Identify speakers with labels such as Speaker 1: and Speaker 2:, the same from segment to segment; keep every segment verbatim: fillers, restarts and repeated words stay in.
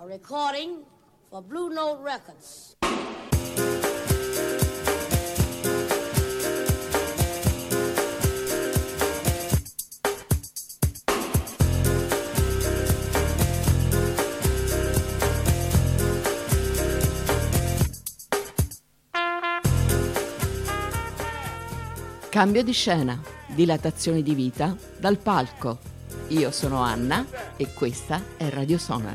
Speaker 1: A recording for Blue Note Records.
Speaker 2: Cambio di scena, dilatazioni di vita dal palco. Io sono Anna e questa è Radio Sonar.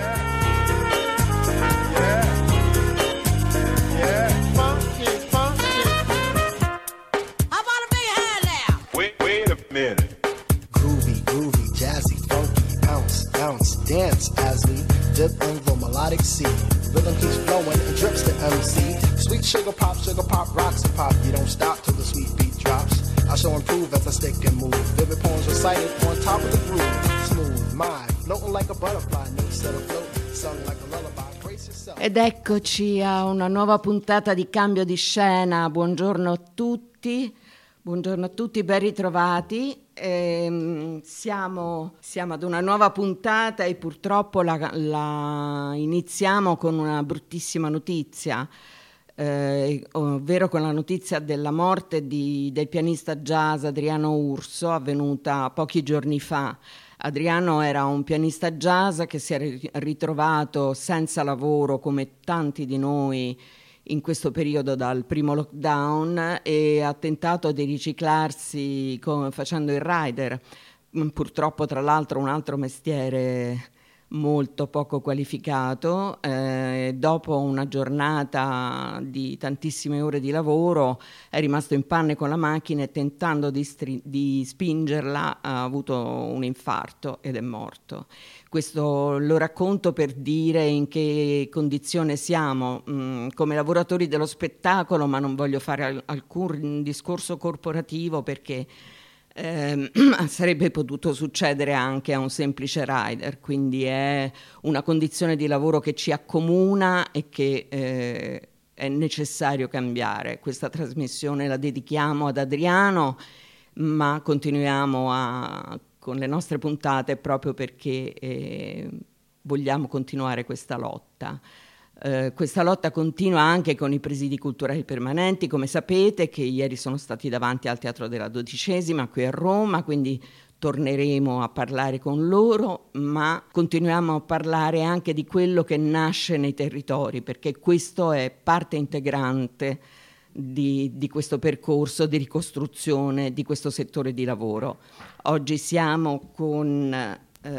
Speaker 3: Wait, wait a minute. Groovy, groovy, jazzy, funky, bounce, bounce, dance as we dip in the melodic sea. Rhythm keeps flowing and drips to M C. Sweet sugar pop, sugar pop, rocks and pop. You don't stop till the sweet beat drops. I shall improve as I stick and move. Vivid poems recited on top of the groove. Smooth, mind, floating like a butterfly. No set afloat, sung like a lullaby. Brace yourself.
Speaker 2: Ed eccoci a una nuova puntata di Cambio di scena. Buongiorno a tutti. Buongiorno a tutti, ben ritrovati. Eh, siamo, siamo ad una nuova puntata e purtroppo la, la iniziamo con una bruttissima notizia, eh, ovvero con la notizia della morte di, del pianista jazz Adriano Urso, avvenuta pochi giorni fa. Adriano era un pianista jazz che si è ritrovato senza lavoro come tanti di noi in questo periodo dal primo lockdown e ha tentato di riciclarsi con, facendo il rider, purtroppo tra l'altro un altro mestiere molto poco qualificato. Eh, dopo una giornata di tantissime ore di lavoro è rimasto in panne con la macchina e tentando di, stri- di spingerla ha avuto un infarto ed è morto. Questo lo racconto per dire in che condizione siamo mh, come lavoratori dello spettacolo, ma non voglio fare al- alcun discorso corporativo perché Eh, sarebbe potuto succedere anche a un semplice rider, quindi è una condizione di lavoro che ci accomuna e che eh, è necessario cambiare. Questa trasmissione la dedichiamo ad Adriano, ma continuiamo a, con le nostre puntate proprio perché eh, vogliamo continuare questa lotta. Uh, questa lotta continua anche con i presidi culturali permanenti, come sapete, che ieri sono stati davanti al Teatro della Dodicesima qui a Roma, quindi torneremo a parlare con loro, ma continuiamo a parlare anche di quello che nasce nei territori, perché questo è parte integrante di, di questo percorso di ricostruzione di questo settore di lavoro. Oggi siamo con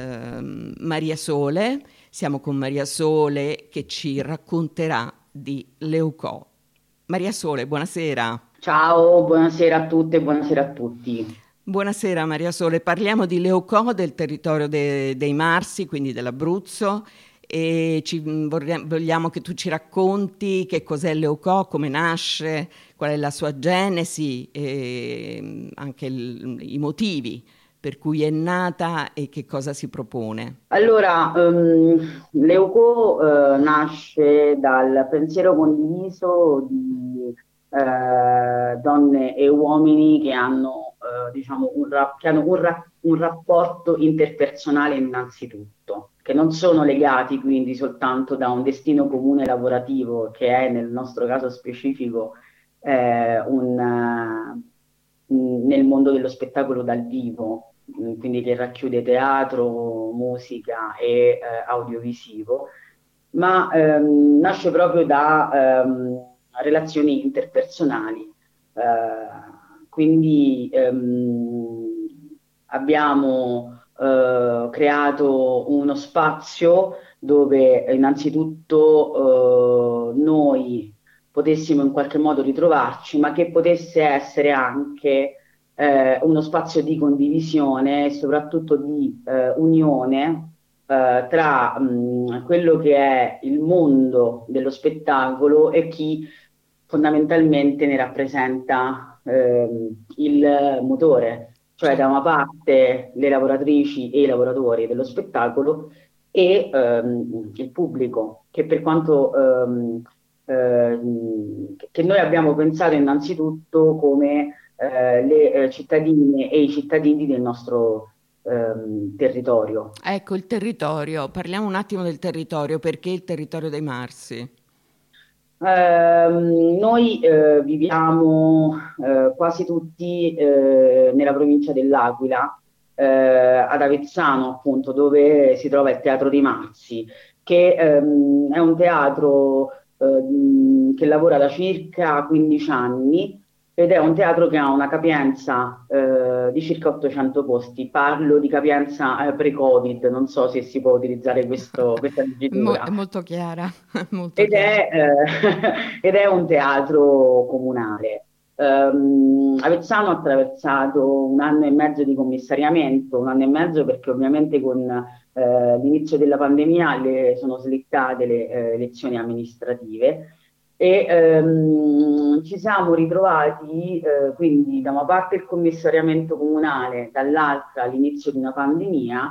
Speaker 2: uh, Maria Sole, Siamo con Maria Sole che ci racconterà di Leucò. Maria Sole, buonasera.
Speaker 4: Ciao, buonasera a tutte e buonasera a tutti.
Speaker 2: Buonasera Maria Sole, parliamo di Leucò, del territorio de- dei Marsi, quindi dell'Abruzzo, e ci vorrei- vogliamo che tu ci racconti che cos'è Leucò, come nasce, qual è la sua genesi e anche il- i motivi per cui è nata e che cosa si propone.
Speaker 4: Allora, um, Leucò uh, nasce dal pensiero condiviso di uh, donne e uomini che hanno, uh, diciamo, un, ra- che hanno un, ra- un rapporto interpersonale innanzitutto, che non sono legati quindi soltanto da un destino comune lavorativo, che è nel nostro caso specifico eh, un, uh, nel mondo dello spettacolo dal vivo, quindi che racchiude teatro, musica e eh, audiovisivo, ma ehm, nasce proprio da ehm, relazioni interpersonali. Eh, quindi ehm, abbiamo eh, creato uno spazio dove innanzitutto eh, noi potessimo in qualche modo ritrovarci, ma che potesse essere anche eh, uno spazio di condivisione e soprattutto di eh, unione eh, tra mh, quello che è il mondo dello spettacolo e chi fondamentalmente ne rappresenta ehm, il motore, cioè da una parte le lavoratrici e i lavoratori dello spettacolo e ehm, il pubblico, che per quanto ehm, ehm, che noi abbiamo pensato innanzitutto come eh, le eh, cittadine e i cittadini del nostro, ehm, territorio.
Speaker 2: Ecco, il territorio, parliamo un attimo del territorio, perché il territorio dei Marsi?
Speaker 4: Ehm, noi eh, viviamo eh, quasi tutti eh, nella provincia dell'Aquila, eh, ad Avezzano, appunto, dove si trova il Teatro dei Marsi, che ehm, è un teatro ehm, che lavora da circa quindici anni ed è un teatro che ha una capienza eh, di circa ottocento posti. Parlo di capienza eh, pre-Covid, non so se si può utilizzare questo- questa
Speaker 2: È mo- è
Speaker 4: dicitura.
Speaker 2: molto chiara, molto
Speaker 4: Ed
Speaker 2: chiara.
Speaker 4: è, eh, ed è un teatro comunale. Ehm, Avezzano ha attraversato un anno e mezzo di commissariamento, un anno e mezzo perché ovviamente con eh, l'inizio della pandemia le, sono slittate le eh, elezioni amministrative e ehm, ci siamo ritrovati eh, quindi da una parte il commissariamento comunale, dall'altra l'inizio di una pandemia.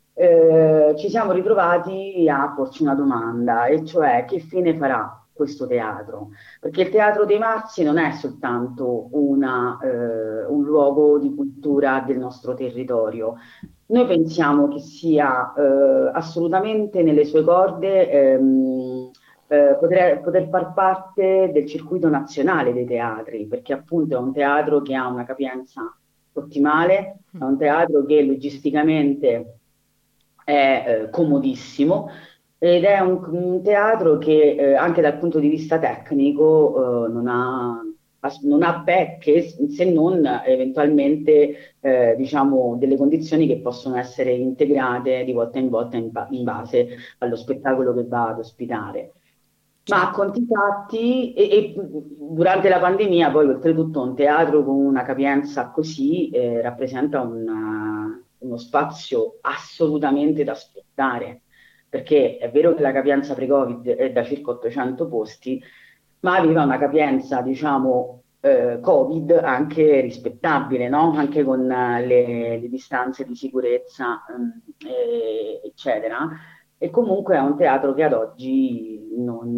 Speaker 4: Eh, ci siamo ritrovati a porci una domanda, e cioè che fine farà questo teatro? Perché il Teatro dei Marzi non è soltanto una, eh, un luogo di cultura del nostro territorio. Noi pensiamo che sia eh, assolutamente nelle sue corde ehm, eh, poter, poter far parte del circuito nazionale dei teatri, perché appunto è un teatro che ha una capienza ottimale, è un teatro che logisticamente è eh, comodissimo ed è un, un teatro che eh, anche dal punto di vista tecnico eh, non ha, as- non ha pecche se non eventualmente eh, diciamo delle condizioni che possono essere integrate di volta in volta in, ba- in base allo spettacolo che va ad ospitare. Ma a
Speaker 2: Certo.
Speaker 4: conti fatti, e, e durante la pandemia, poi oltretutto un teatro con una capienza così eh, rappresenta una- uno spazio assolutamente da sfruttare, perché è vero che la capienza pre-Covid è da circa ottocento posti, ma aveva una capienza, diciamo, eh, Covid anche rispettabile, no? Anche con eh, le, le distanze di sicurezza, ehm, eh, eccetera. E comunque è un teatro che ad oggi non,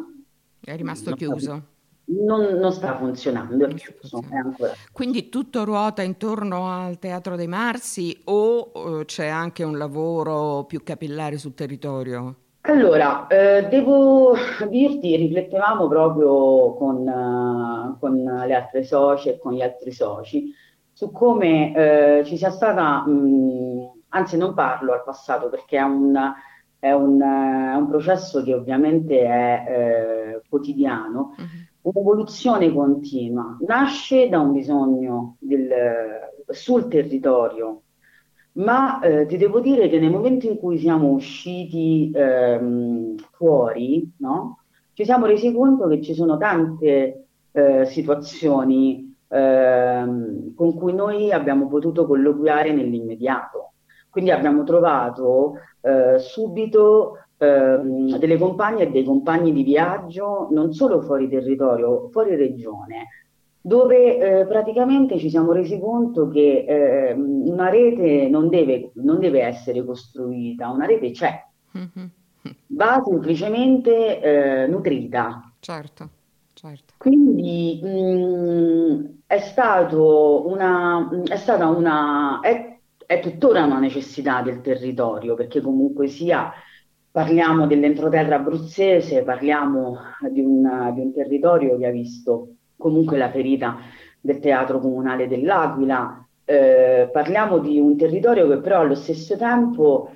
Speaker 2: È rimasto
Speaker 4: non sta,
Speaker 2: chiuso.
Speaker 4: non- non sta funzionando, è
Speaker 2: Non sta
Speaker 4: chiuso, è
Speaker 2: funzionando.
Speaker 4: ancora chiuso.
Speaker 2: Quindi tutto ruota intorno al Teatro dei Marsi o eh, c'è anche un lavoro più capillare sul territorio?
Speaker 4: Allora, eh, devo dirti, riflettevamo proprio con, eh, con le altre socie e con gli altri soci su come eh, ci sia stata, mh, anzi non parlo al passato perché è un, è un, eh, è un processo che ovviamente è eh, quotidiano,
Speaker 2: Mhm.
Speaker 4: un'evoluzione continua, nasce da un bisogno del- sul territorio, ma eh, ti devo dire che nel momento in cui siamo usciti ehm, fuori, no? Ci siamo resi conto che ci sono tante eh, situazioni ehm, con cui noi abbiamo potuto colloquiare nell'immediato. Quindi abbiamo trovato eh, subito ehm, delle compagne e dei compagni di viaggio, non solo fuori territorio, fuori regione, dove eh, praticamente ci siamo resi conto che eh, una rete non deve, non deve essere costruita, una rete c'è,
Speaker 2: Mhm.
Speaker 4: va semplicemente eh, nutrita.
Speaker 2: Certo, certo.
Speaker 4: Quindi mh, è stato una, è stata una, è, è tuttora una necessità del territorio, perché comunque sia, parliamo dell'entroterra abruzzese, parliamo di un, di un territorio che ha visto comunque la ferita del Teatro Comunale dell'Aquila, eh, parliamo di un territorio che però allo stesso tempo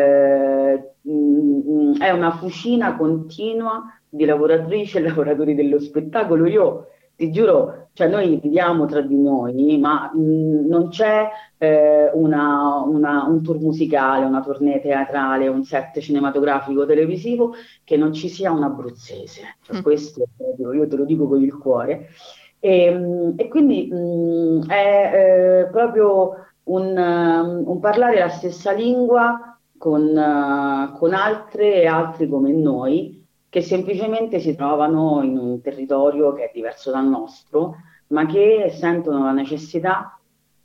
Speaker 4: eh, mh, è una fucina continua di lavoratrici e lavoratori dello spettacolo. Io ti giuro, cioè noi viviamo tra di noi, ma mh, non c'è eh, una- una- un tour musicale, una tournée teatrale, un set cinematografico televisivo che non ci sia un abruzzese. Cioè, questo proprio, io te lo dico con il cuore. E, mh, e quindi mh, è eh, proprio un, um, un parlare la stessa lingua con, eh, con altre e altri come noi che semplicemente si trovano in un territorio che è diverso dal nostro, ma che sentono la necessità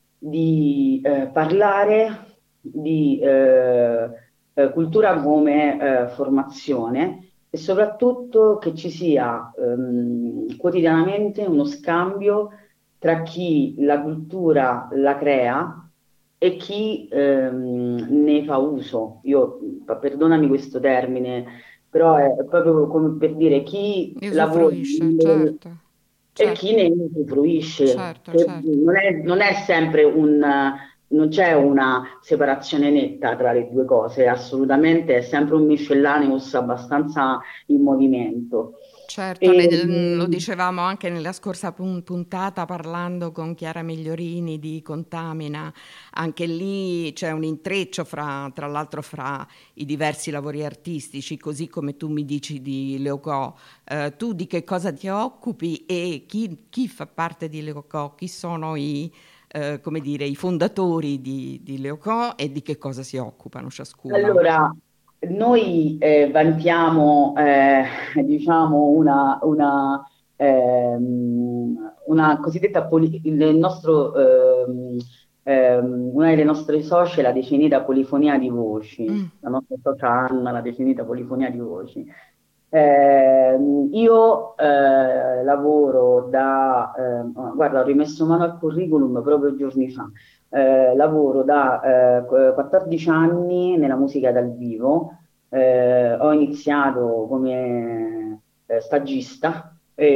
Speaker 4: di eh, parlare di eh, eh, cultura come eh, formazione e soprattutto che ci sia ehm, quotidianamente uno scambio tra chi la cultura la crea e chi ehm, ne fa uso. Io, perdonami questo termine, però è proprio come per dire chi
Speaker 2: Ne
Speaker 4: lavora
Speaker 2: usufruisce, certo,
Speaker 4: e chi
Speaker 2: certo,
Speaker 4: ne usufruisce,
Speaker 2: certo,
Speaker 4: che
Speaker 2: certo.
Speaker 4: non è, non è sempre un, non c'è una separazione netta tra le due cose, assolutamente è sempre un miscellaneous abbastanza in movimento.
Speaker 2: Certo,
Speaker 4: E,
Speaker 2: ne- lo dicevamo anche nella scorsa pun- puntata parlando con Chiara Migliorini di Contamina, anche lì c'è un intreccio fra, tra l'altro fra i diversi lavori artistici, così come tu mi dici di Leocò. Eh, tu di che cosa ti occupi e chi, chi fa parte di Leocò? Chi sono i, eh, come dire, i fondatori di, di Leocò e di che cosa si occupano ciascuno?
Speaker 4: allora, noi eh, vantiamo, eh, diciamo, una, una, ehm, una cosiddetta poli- il nostro, ehm, ehm, una delle nostre socie l'ha definita polifonia di voci,
Speaker 2: Mm,
Speaker 4: la nostra socia Anna l'ha definita polifonia di voci. Ehm, io eh, lavoro da, ehm, guarda, ho rimesso mano al curriculum proprio giorni fa. Eh, lavoro da eh, qu- quattordici anni nella musica dal vivo. Eh, ho iniziato come eh, stagista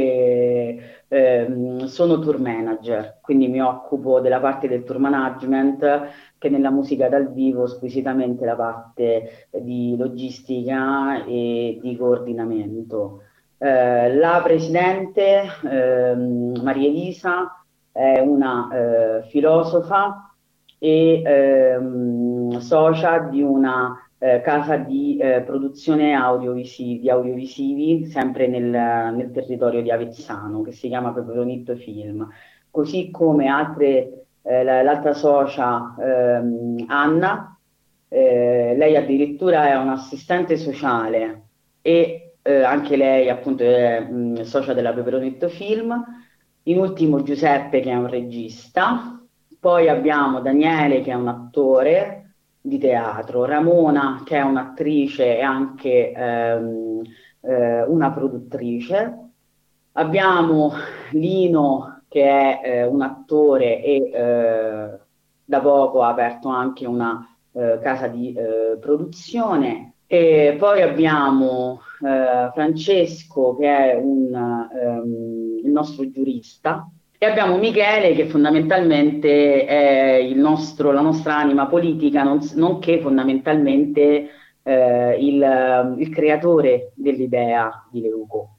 Speaker 4: e ehm, sono tour manager, quindi mi occupo della parte del tour management, che nella musica dal vivo squisitamente la parte di logistica e di coordinamento. Eh, la presidente ehm, Maria Elisa è una eh, filosofa e ehm, socia di una eh, casa di eh, produzione audiovisi- di audiovisivi, sempre nel, nel territorio di Avezzano, che si chiama Peperonitto Film, così come altre, eh, la- l'altra socia ehm, Anna, eh, lei addirittura è un'assistente sociale e eh, anche lei appunto è mh, socia della Peperonetto Film, in ultimo Giuseppe che è un regista, poi abbiamo Daniele che è un attore di teatro, Ramona che è un'attrice e anche ehm, eh, una produttrice, abbiamo Lino che è eh, un attore e eh, da poco ha aperto anche una eh, casa di eh, produzione. E poi abbiamo eh, Francesco che è un, ehm, il nostro giurista e abbiamo Michele che fondamentalmente è il nostro, la nostra anima politica, non- nonché fondamentalmente eh, il, il creatore dell'idea di Leuco.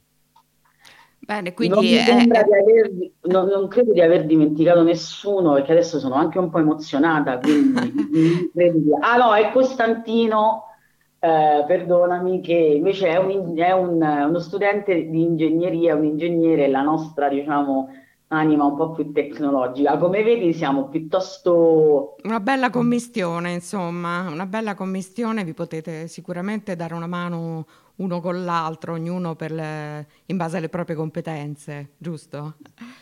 Speaker 2: bene,
Speaker 4: Non
Speaker 2: quindi
Speaker 4: mi
Speaker 2: è,
Speaker 4: sembra
Speaker 2: è-
Speaker 4: di aver, non, non credo di aver dimenticato nessuno, perché adesso sono anche un po' emozionata, quindi mi credi- ah no, è Costantino, eh, perdonami, che invece è, un, è un- uno studente di ingegneria, un ingegnere, la nostra, diciamo, anima un po' più tecnologica. Come vedi, siamo piuttosto.
Speaker 2: una bella commistione, insomma, una bella commistione, vi potete sicuramente dare una mano uno con l'altro, ognuno per le- in base alle proprie competenze, giusto?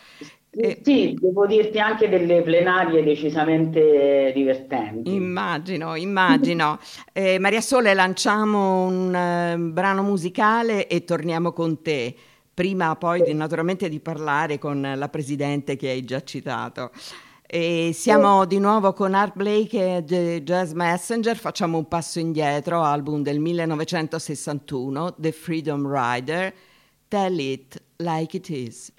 Speaker 2: E-
Speaker 4: Sì, devo dirti anche delle plenarie decisamente divertenti.
Speaker 2: Immagino, immagino. Eh, Maria Sole, lanciamo un eh, brano musicale e torniamo con te. Prima poi di- naturalmente di parlare con la presidente che hai già citato. E siamo di nuovo con Art Blake e The Jazz Messenger, facciamo un passo indietro, album del millenovecentosessantuno, The Freedom Rider, Tell It Like It Is.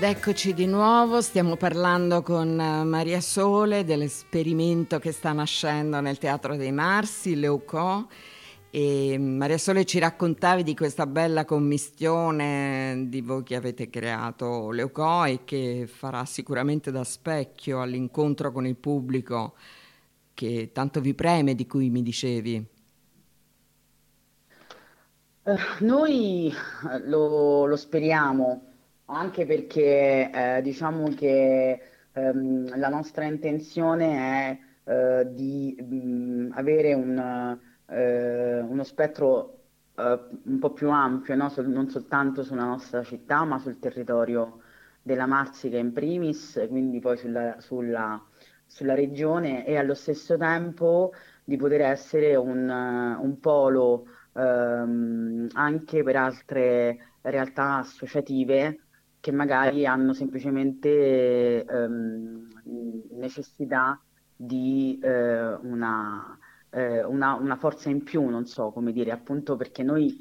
Speaker 2: eccoci di nuovo, stiamo parlando con Maria Sole dell'esperimento che sta nascendo nel Teatro dei Marsi, Leucò, e Maria Sole ci raccontavi di questa bella commistione di voi che avete creato Leucò e che farà sicuramente da specchio all'incontro con il pubblico che tanto vi preme, di cui mi dicevi.
Speaker 4: Eh, noi eh, lo, lo speriamo, anche perché eh, diciamo che ehm, la nostra intenzione è eh, di mh, avere un, eh, uno spettro eh, un po' più ampio, no? Sol- non soltanto sulla nostra città, ma sul territorio della Marsica in primis, quindi poi sulla, sulla- sulla regione e allo stesso tempo di poter essere un, eh, un polo ehm, anche per altre realtà associative che magari hanno semplicemente ehm, necessità di eh, una, eh, una- una forza in più, non so come dire, appunto perché noi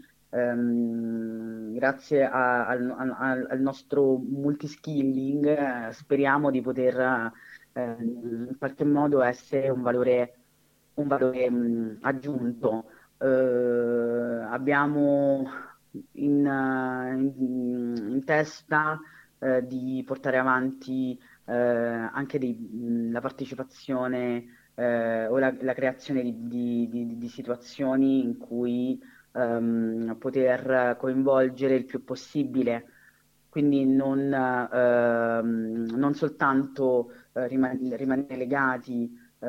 Speaker 4: ehm, grazie a- al, al- al nostro multiskilling eh, speriamo di poter eh, in qualche modo essere un valore, un valore mh, aggiunto. Eh, abbiamo in, eh, in- in testa eh, di portare avanti eh, anche dei- mh, la partecipazione eh, o la, la creazione di, di- di- di situazioni in cui ehm, poter coinvolgere il più possibile. Quindi non, ehm, non soltanto eh, riman- rimanere legati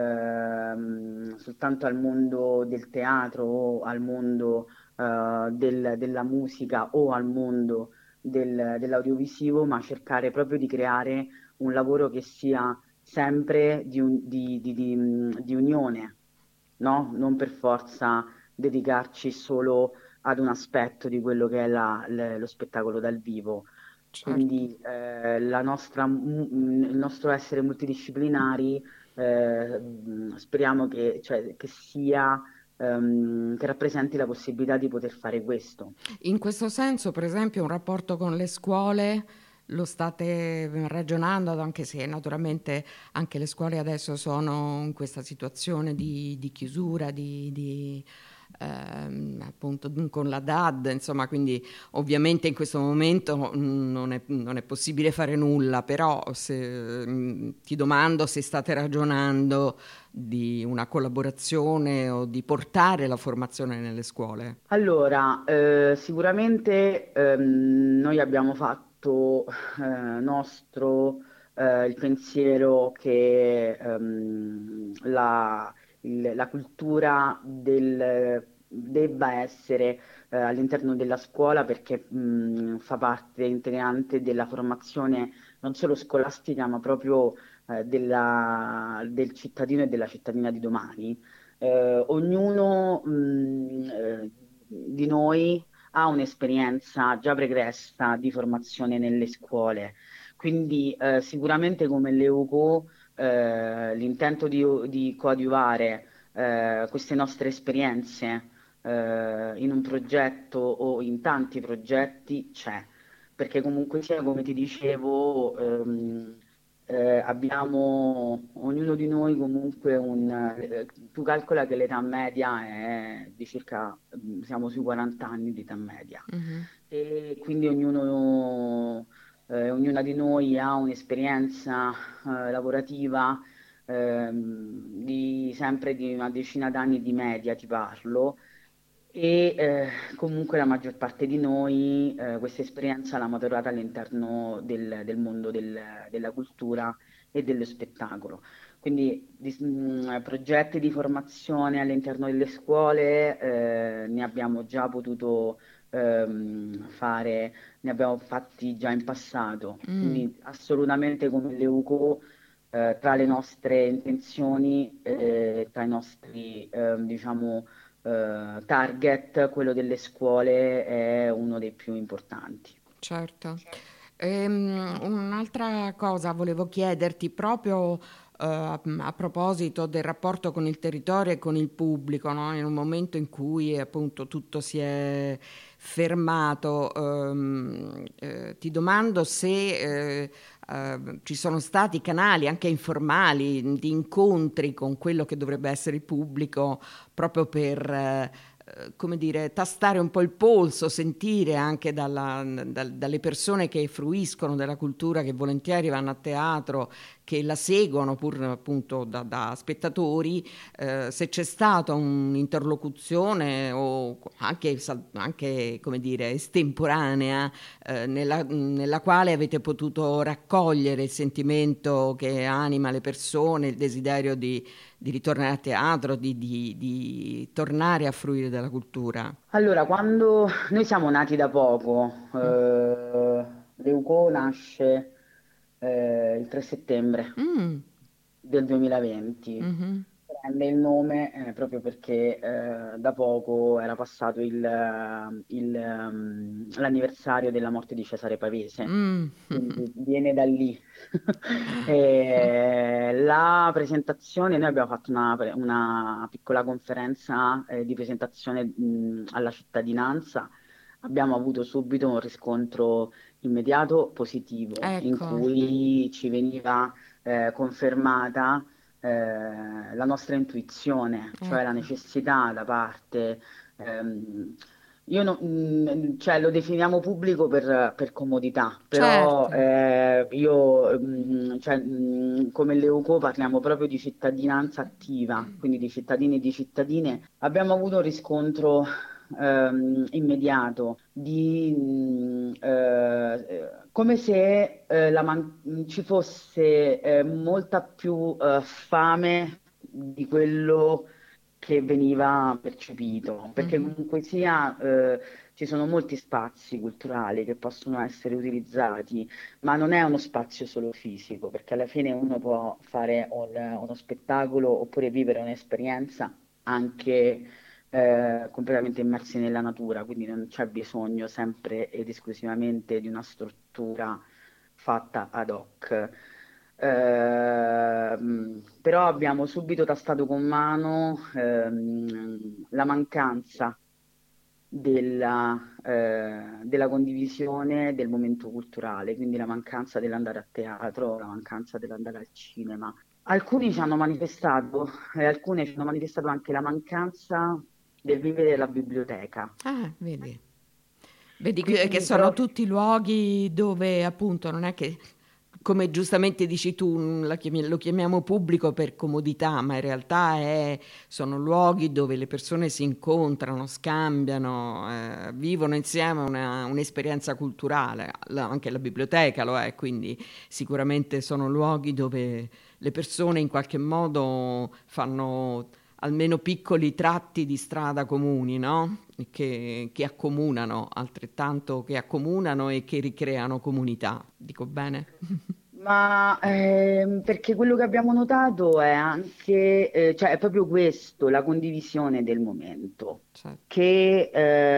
Speaker 4: ehm, soltanto al mondo del teatro o al mondo eh, del- della musica o al mondo del- dell'audiovisivo, ma cercare proprio di creare un lavoro che sia sempre di, un- di- di- di, mh, di unione, no? Non per forza dedicarci solo ad un aspetto di quello che è la- l- lo spettacolo dal vivo.
Speaker 2: Certo.
Speaker 4: Quindi eh, la nostra, m- il nostro essere multidisciplinari eh, mh, speriamo che, cioè, che sia, ehm, che rappresenti la possibilità di poter fare questo.
Speaker 2: In questo senso, per esempio, un rapporto con le scuole lo state ragionando, anche se naturalmente anche le scuole adesso sono in questa situazione di, di chiusura, di, di, ehm, appunto con la D A D, insomma, quindi ovviamente in questo momento mm, non è, non è possibile fare nulla, però se, mm, ti domando se state ragionando di una collaborazione o di portare la formazione nelle scuole.
Speaker 4: Allora, eh, sicuramente ehm, noi abbiamo fatto eh, nostro eh, il pensiero che ehm, la, il- la cultura del- debba essere eh, all'interno della scuola perché mh, fa parte integrante della formazione non solo scolastica, ma proprio eh, della- del cittadino e della cittadina di domani. Eh, ognuno mh, eh, di noi ha un'esperienza già pregressa di formazione nelle scuole, quindi eh, sicuramente come l'Euco eh, l'intento di, di coadiuvare eh, queste nostre esperienze eh, in un progetto o in tanti progetti c'è, perché comunque sia, come ti dicevo, ehm, eh, abbiamo ognuno di noi comunque un... eh, tu calcola che l'età media è di circa, mm, siamo sui quaranta anni di età media
Speaker 2: Mhm.
Speaker 4: e quindi ognuno, eh, ognuna di noi ha un'esperienza eh, lavorativa ehm, di sempre di una decina d'anni di media, ti parlo, e eh, comunque la maggior parte di noi eh, questa esperienza l'ha maturata all'interno del, del mondo del- della cultura e dello spettacolo. Quindi di- mh, progetti di formazione all'interno delle scuole eh, ne abbiamo già potuto ehm, fare, ne abbiamo fatti già in passato.
Speaker 2: Mm.
Speaker 4: Quindi assolutamente come l'Euco eh, tra le nostre intenzioni, eh, tra i nostri ehm, diciamo eh, target, quello delle scuole è uno dei più importanti.
Speaker 2: Certo. Ehm, un'altra cosa volevo chiederti, proprio eh, a, a proposito del rapporto con il territorio e con il pubblico, no? In un momento in cui appunto tutto si è fermato, ehm, eh, ti domando se eh, eh, ci sono stati canali anche informali di incontri con quello che dovrebbe essere il pubblico proprio per eh, come dire, tastare un po' il polso, sentire anche dalla, dal, dalle persone che fruiscono della cultura, che volentieri vanno a teatro, che la seguono pur appunto da, da spettatori, eh, se c'è stata un'interlocuzione o anche, anche come dire, estemporanea, eh, nella, nella quale avete potuto raccogliere il sentimento che anima le persone, il desiderio di di ritornare a teatro, di, di, di tornare a fruire della cultura?
Speaker 4: Allora, quando noi siamo nati da poco,
Speaker 2: Mm.
Speaker 4: eh, Leuco nasce eh, il tre settembre
Speaker 2: Mm.
Speaker 4: del duemilaventi.
Speaker 2: Mhm.
Speaker 4: Prende il nome eh, proprio perché eh, da poco era passato il, eh, il, ehm, l'anniversario della morte di Cesare Pavese,
Speaker 2: Mm.
Speaker 4: quindi viene da lì. E la presentazione, noi abbiamo fatto una, pre- una piccola conferenza eh, di presentazione mh, alla cittadinanza. Abbiamo avuto subito un riscontro immediato positivo, in
Speaker 2: Ecco,
Speaker 4: cui ci veniva eh, confermata eh, la nostra intuizione, cioè la
Speaker 2: ecco,
Speaker 4: necessità da parte, ehm, io no- mh, cioè, lo definiamo pubblico per, per comodità, però
Speaker 2: certo.
Speaker 4: eh, io, mh, cioè, mh, come Leuco parliamo proprio di cittadinanza attiva, quindi di cittadini e di cittadine. Abbiamo avuto un riscontro ehm, immediato di mh, eh, come se eh, la man- ci fosse eh, molta più eh, fame di quello che veniva percepito, perché
Speaker 2: Mhm.
Speaker 4: comunque sia eh, ci sono molti spazi culturali che possono essere utilizzati, ma non è uno spazio solo fisico, perché alla fine uno può fare un- uno spettacolo oppure vivere un'esperienza anche eh, completamente immersi nella natura, quindi non c'è bisogno sempre ed esclusivamente di una struttura fatta ad hoc. Ehm, però abbiamo subito tastato con mano ehm, la mancanza della, eh, della condivisione del momento culturale, quindi la mancanza dell'andare a teatro, la mancanza dell'andare al cinema. Alcuni ci hanno manifestato, e alcune ci hanno manifestato anche la mancanza del vivere la biblioteca.
Speaker 2: Ah, vedi. Vedi che che
Speaker 4: Quindi
Speaker 2: sono
Speaker 4: però
Speaker 2: tutti luoghi dove appunto non è che, come giustamente dici tu, mm, la chiami- lo chiamiamo pubblico per comodità, ma in realtà è- sono luoghi dove le persone si incontrano, scambiano, eh, vivono insieme una- un'esperienza culturale. La- anche la biblioteca lo è, quindi sicuramente sono luoghi dove le persone in qualche modo fanno almeno piccoli tratti di strada comuni, no? Che, che accomunano, altrettanto che accomunano e che ricreano comunità. Dico bene?
Speaker 4: Ma ehm, perché quello che abbiamo notato è anche, eh, cioè è proprio questo, la condivisione del momento,
Speaker 2: Certo.
Speaker 4: che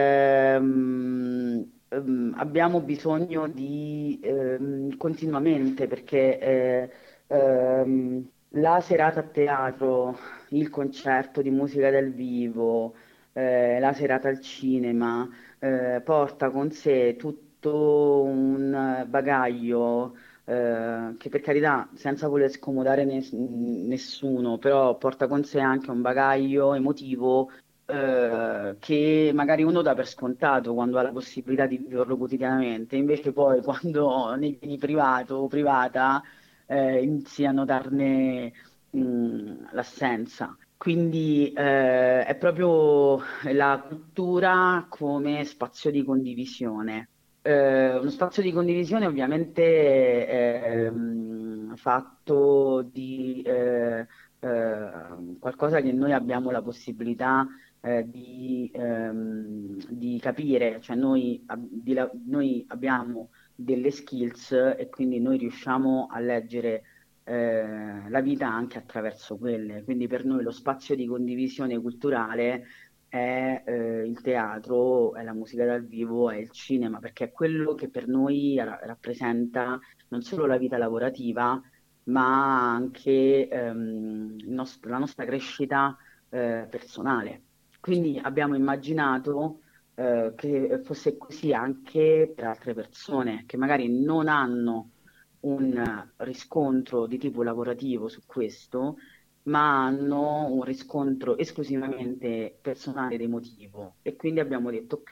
Speaker 4: ehm, ehm, abbiamo bisogno di ehm, continuamente, perché eh, ehm, la serata a teatro, il concerto di musica dal vivo, eh, la serata al cinema, eh, porta con sé tutto un bagaglio eh, che per carità, senza voler scomodare nes- nessuno, però porta con sé anche un bagaglio emotivo eh, che magari uno dà per scontato quando ha la possibilità di viverlo quotidianamente, invece poi quando ne vieni privato o privata eh, inizi a notarne mh, l'assenza. Quindi eh, è proprio la cultura come spazio di condivisione. Eh, uno spazio di condivisione ovviamente ehm, fatto di eh, eh, qualcosa che noi abbiamo la possibilità eh, di, ehm, di capire, cioè noi, ab- di la- noi abbiamo delle skills e quindi noi riusciamo a leggere eh, la vita anche attraverso quelle. Quindi per noi lo spazio di condivisione culturale è eh, il teatro, è la musica dal vivo, è il cinema, perché è quello che per noi ra- rappresenta non solo la vita lavorativa, ma anche ehm, il nost- la nostra crescita eh, personale. Quindi abbiamo immaginato eh, che fosse così anche per altre persone che magari non hanno un riscontro di tipo lavorativo su questo, ma hanno un riscontro esclusivamente personale ed emotivo. E quindi abbiamo detto, ok,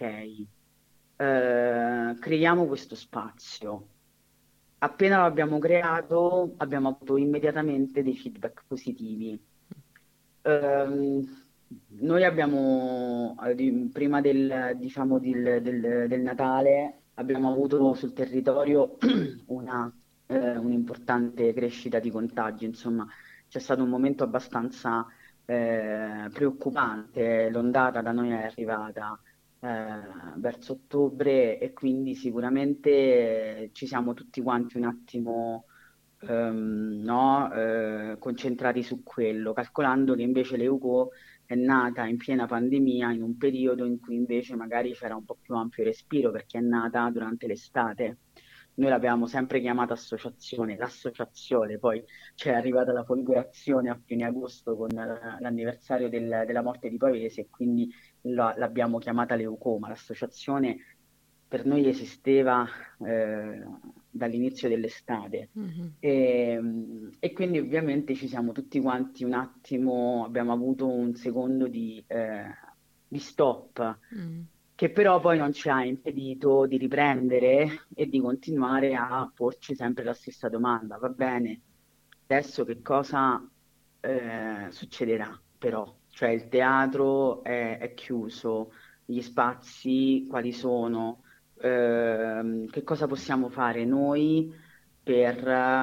Speaker 4: eh, creiamo questo spazio. Appena lo abbiamo creato, abbiamo avuto immediatamente dei feedback positivi. Ehm, Noi abbiamo, eh, di- prima del, diciamo, del, del- del Natale, abbiamo avuto sul territorio una, eh, un'importante crescita di contagi. Insomma, c'è stato un momento abbastanza eh, preoccupante. L'ondata da noi è arrivata eh, verso ottobre e quindi sicuramente eh, ci siamo tutti quanti un attimo ehm, no, eh, concentrati su quello, calcolando che invece l'Euco è nata in piena pandemia, in un periodo in cui invece magari c'era un po' più ampio respiro perché è nata durante l'estate. Noi l'abbiamo sempre chiamata associazione, l'associazione, poi c'è arrivata la folgorazione a fine agosto con eh, l'anniversario del- della morte di Pavese e quindi la- l'abbiamo chiamata Leucoma. L'associazione per noi esisteva eh, dall'inizio dell'estate.
Speaker 2: Mhm.
Speaker 4: E, e quindi ovviamente ci siamo tutti quanti un attimo, abbiamo avuto un secondo di, eh, di stop,
Speaker 2: Mm.
Speaker 4: che però poi non ci ha impedito di riprendere e di continuare a porci sempre la stessa domanda. Va bene, adesso che cosa eh, succederà però? Cioè il teatro è, è chiuso, gli spazi quali sono? Ehm, che cosa possiamo fare noi per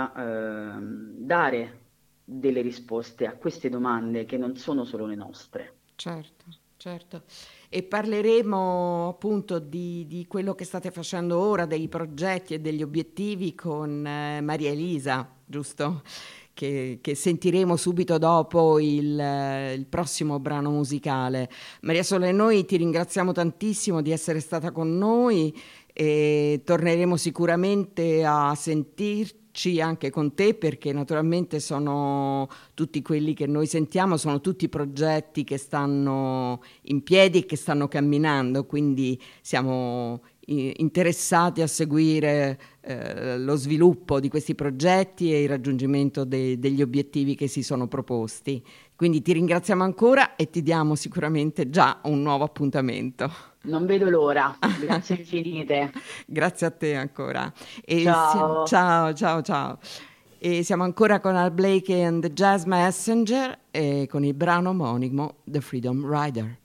Speaker 4: ehm, dare delle risposte a queste domande che non sono solo le nostre?
Speaker 2: Certo, certo. E parleremo appunto di, di quello che state facendo ora, dei progetti e degli obiettivi con eh, Maria Elisa, giusto? Che, che sentiremo subito dopo il, eh, il prossimo brano musicale. Maria Sole, noi ti ringraziamo tantissimo di essere stata con noi e torneremo sicuramente a sentirci anche con te perché naturalmente sono tutti quelli che noi sentiamo, sono tutti progetti che stanno in piedi e che stanno camminando, quindi siamo i- interessati a seguire eh, lo sviluppo di questi progetti e il raggiungimento de- degli obiettivi che si sono proposti. Quindi ti ringraziamo ancora e ti diamo sicuramente già un nuovo appuntamento.
Speaker 4: Non vedo l'ora. Grazie infinite.
Speaker 2: Grazie a te ancora. E si-
Speaker 4: Ciao.
Speaker 2: ciao, ciao, ciao. E siamo ancora con Al Blakey and the Jazz Messenger e con il brano omonimo The Freedom Rider.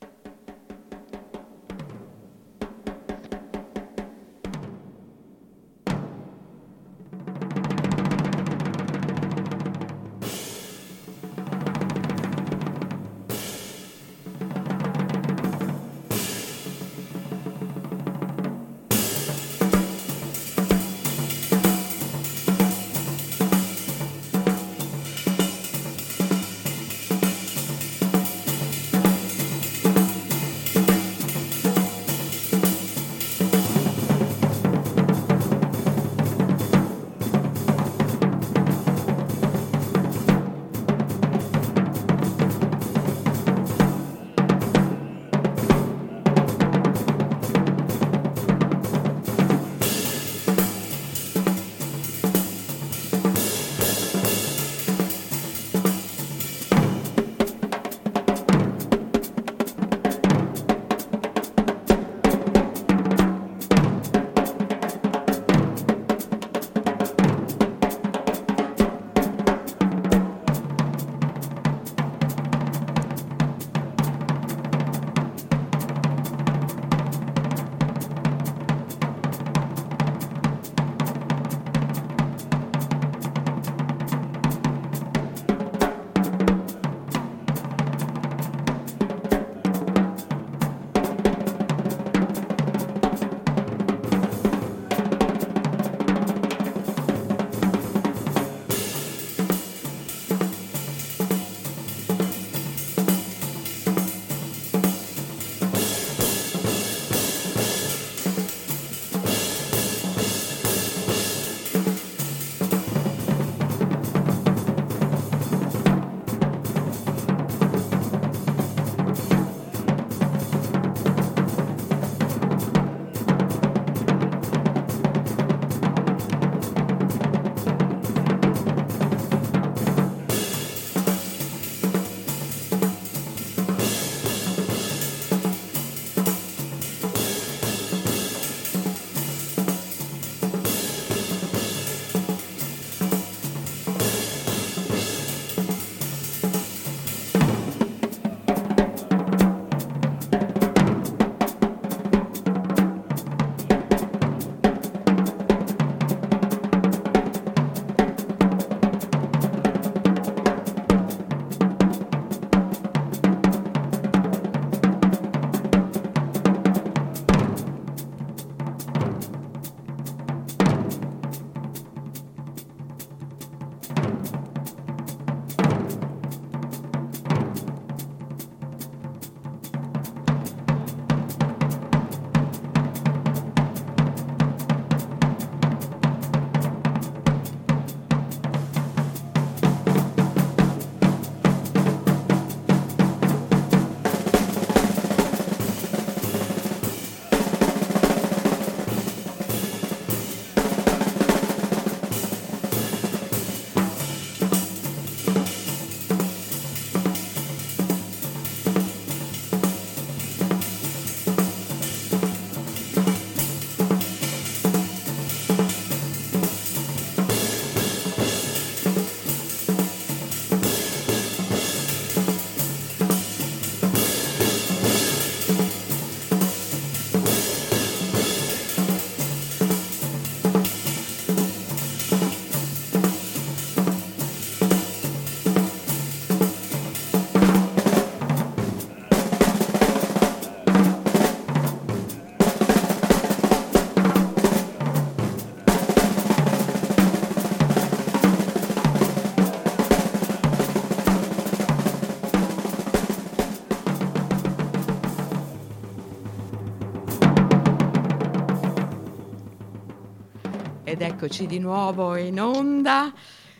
Speaker 2: Eccoci di nuovo in onda.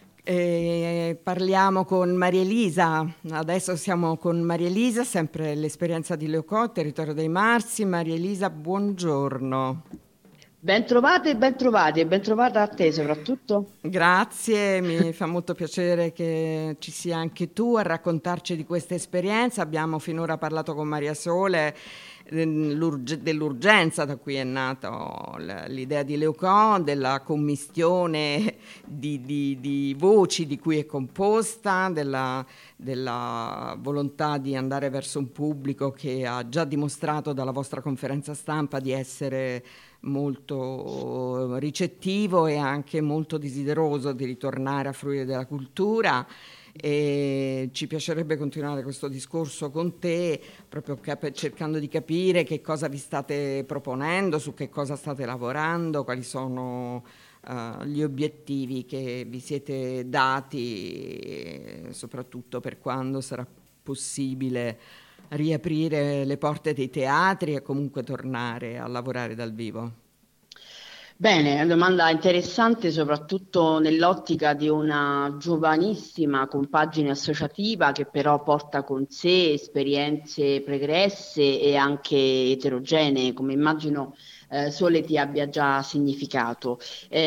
Speaker 2: E parliamo con Maria Elisa. Adesso siamo con Maria Elisa, sempre l'esperienza di Leucò, Territorio dei Marsi. Maria Elisa, buongiorno.
Speaker 4: Ben trovate e ben trovati e ben trovata a te soprattutto.
Speaker 2: Grazie, mi fa molto piacere che ci sia anche tu a raccontarci di questa esperienza. Abbiamo finora parlato con Maria Sole dell'urgenza da cui è nata l'idea di Leucò, della commistione di, di, di voci di cui è composta, della, della volontà di andare verso un pubblico che ha già dimostrato dalla vostra conferenza stampa di essere molto ricettivo e anche molto desideroso di ritornare a fruire della cultura. E ci piacerebbe continuare questo discorso con te, proprio cap- cercando di capire che cosa vi state proponendo, su che cosa state lavorando, quali sono uh, gli obiettivi che vi siete dati, e soprattutto per quando sarà possibile riaprire le porte dei teatri e comunque tornare a lavorare dal vivo.
Speaker 4: Bene, una domanda interessante soprattutto nell'ottica di una giovanissima compagine associativa che però porta con sé esperienze pregresse e anche eterogenee, come immagino eh, Sole ti abbia già significato.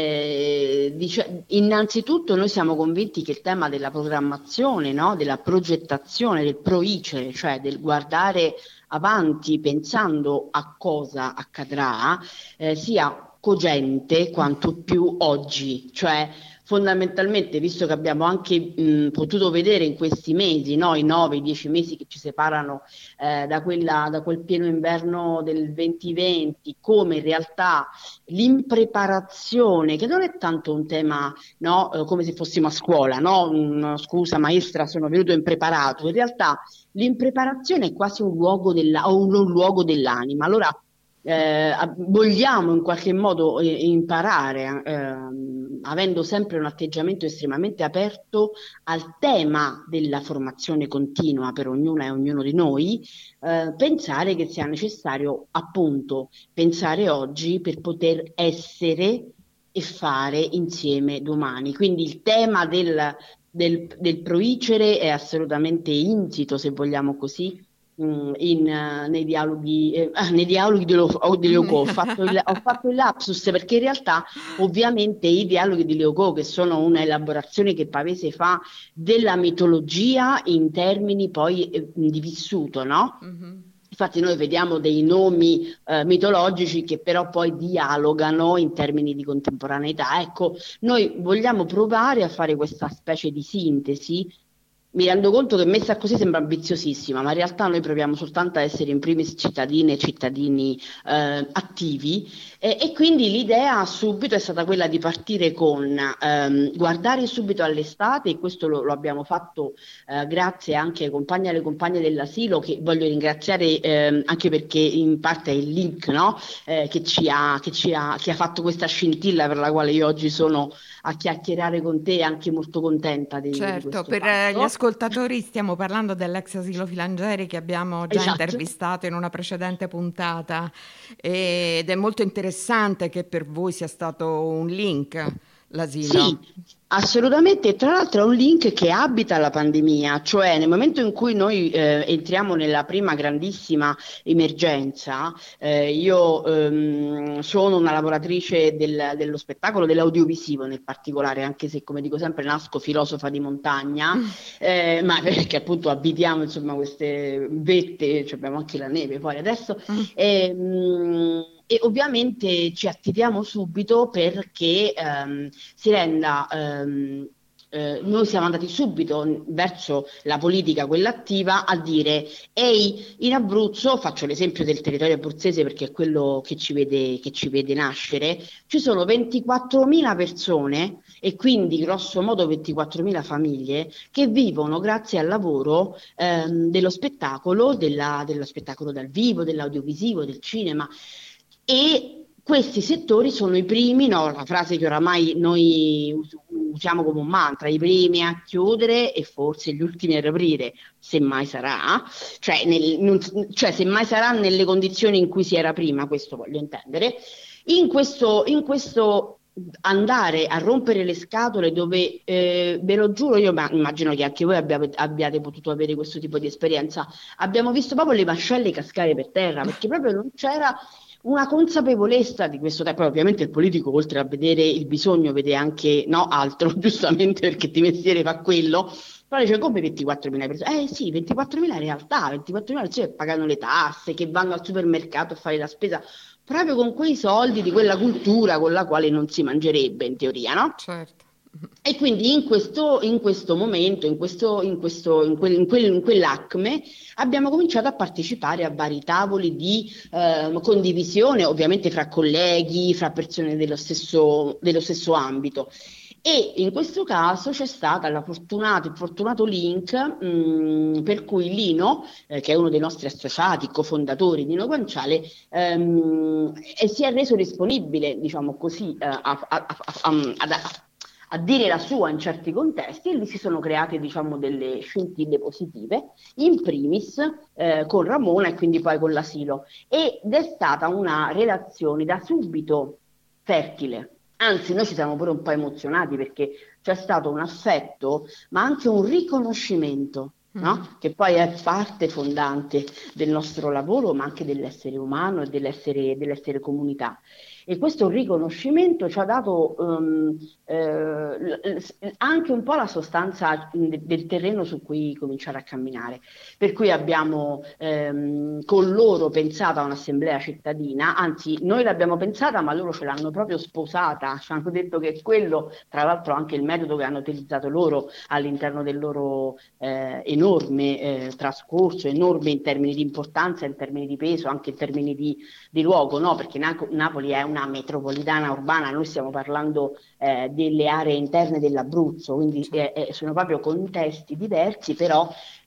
Speaker 4: Eh, dice, innanzitutto noi siamo convinti che il tema della programmazione, no? Della progettazione, del proicere, cioè del guardare avanti pensando a cosa accadrà, eh, sia cogente quanto più oggi, cioè fondamentalmente, visto che abbiamo anche mh, potuto vedere in questi mesi, no, i nove, i dieci mesi che ci separano eh, da, quella, da quel pieno inverno del duemilaventi, come in realtà l'impreparazione, che non è tanto un tema, no, eh, come se fossimo a scuola, no, un, scusa maestra sono venuto impreparato, in realtà l'impreparazione è quasi un luogo della, o un, un luogo dell'anima. Allora Eh, vogliamo in qualche modo eh, imparare, eh, avendo sempre un atteggiamento estremamente aperto al tema della formazione continua per ognuna e ognuno di noi, eh, pensare che sia necessario appunto pensare oggi per poter essere e fare insieme domani. Quindi il tema del, del, del proicere è assolutamente insito, se vogliamo così, In, uh, nei dialoghi, eh, nei dialoghi di, Leo, di Leucò. Ho fatto, il, ho fatto il lapsus perché in realtà ovviamente i dialoghi di Leucò, che sono una elaborazione che Pavese fa della mitologia in termini poi eh, di vissuto, no? Mm-hmm. Infatti noi vediamo dei nomi eh, mitologici che però poi dialogano in termini di contemporaneità. Ecco, noi vogliamo provare a fare questa specie di sintesi. Mi rendo conto che messa così sembra ambiziosissima, ma in realtà noi proviamo soltanto a essere in primis cittadine e cittadini eh, attivi e, e quindi l'idea subito è stata quella di partire con ehm, guardare subito all'estate, e questo lo, lo abbiamo fatto eh, grazie anche ai compagni e alle compagne dell'asilo, che voglio ringraziare ehm, anche perché in parte è il link, no? eh, che, ci ha, che, ci ha, che ha fatto questa scintilla per la quale io oggi sono a chiacchierare con te, anche molto contenta di,
Speaker 2: certo,
Speaker 4: di questo
Speaker 2: per
Speaker 4: fatto.
Speaker 2: Gli ascoltatori stiamo parlando dell'ex asilo Filangieri che abbiamo già esatto. intervistato in una precedente puntata, ed è molto interessante che per voi sia stato un link l'asilo.
Speaker 4: Sì, assolutamente. Tra l'altro è un link che abita la pandemia, cioè nel momento in cui noi eh, entriamo nella prima grandissima emergenza, eh, io ehm, sono una lavoratrice del, dello spettacolo, dell'audiovisivo nel particolare, anche se come dico sempre nasco filosofa di montagna, eh, ma perché appunto abitiamo insomma queste vette, cioè abbiamo anche la neve poi adesso, e, mh, e ovviamente ci attiviamo subito perché ehm, si renda, ehm, eh, noi siamo andati subito verso la politica, quella attiva, a dire ehi, in Abruzzo, faccio l'esempio del territorio abruzzese perché è quello che ci vede, che ci vede nascere, ci sono ventiquattromila persone e quindi grosso modo ventiquattromila famiglie che vivono grazie al lavoro ehm, dello spettacolo, della, dello spettacolo dal vivo, dell'audiovisivo, del cinema. E questi settori sono i primi, no, la frase che oramai noi usiamo come un mantra, i primi a chiudere e forse gli ultimi a riaprire, se mai sarà, cioè, nel, non, cioè se mai sarà nelle condizioni in cui si era prima, questo voglio intendere. In questo, in questo andare a rompere le scatole dove, eh, ve lo giuro, io ma- immagino che anche voi abbiate, abbiate potuto avere questo tipo di esperienza, abbiamo visto proprio le mascelle cascare per terra, perché proprio non c'era una consapevolezza di questo tipo. Poi ovviamente il politico, oltre a vedere il bisogno, vede anche, no, altro, giustamente perché di mestiere fa quello, però dice come ventiquattromila persone? Eh sì, ventiquattromila in realtà, ventiquattromila persone che pagano le tasse, che vanno al supermercato a fare la spesa, proprio con quei soldi di quella cultura con la quale non si mangerebbe in teoria, no?
Speaker 2: Certo.
Speaker 4: E quindi in questo, in questo momento, in questo, in questo, in quel- in quel- in quell'ACME, abbiamo cominciato a partecipare a vari tavoli di ehm, condivisione, ovviamente fra colleghi, fra persone dello stesso, dello stesso ambito. E in questo caso c'è stata la fortunata, il fortunato link mh, per cui Lino, eh, che è uno dei nostri associati, cofondatori di Lino Guanciale, ehm, e si è reso disponibile, diciamo così, eh, a, a- a- a- a- a dire la sua in certi contesti, e lì si sono create, diciamo, delle scintille positive, in primis eh, con Ramona e quindi poi con l'asilo. Ed è stata una relazione da subito fertile. Anzi, noi ci siamo pure un po' emozionati perché c'è stato un affetto, ma anche un riconoscimento, no? Che poi è parte fondante del nostro lavoro, ma anche dell'essere umano e dell'essere, dell'essere comunità. E questo riconoscimento ci ha dato ehm, eh, l- l- anche un po' la sostanza mh, del terreno su cui cominciare a camminare. Per cui abbiamo ehm, con loro pensato a un'assemblea cittadina, anzi noi l'abbiamo pensata, ma loro ce l'hanno proprio sposata, ci hanno detto che quello, tra l'altro anche il metodo che hanno utilizzato loro all'interno del loro eh, enorme eh, trascorso, enorme in termini di importanza, in termini di peso, anche in termini di di luogo, no? Perché Naco- Napoli è una metropolitana urbana, noi stiamo parlando eh, delle aree interne dell'Abruzzo, quindi eh, eh, sono proprio contesti diversi, però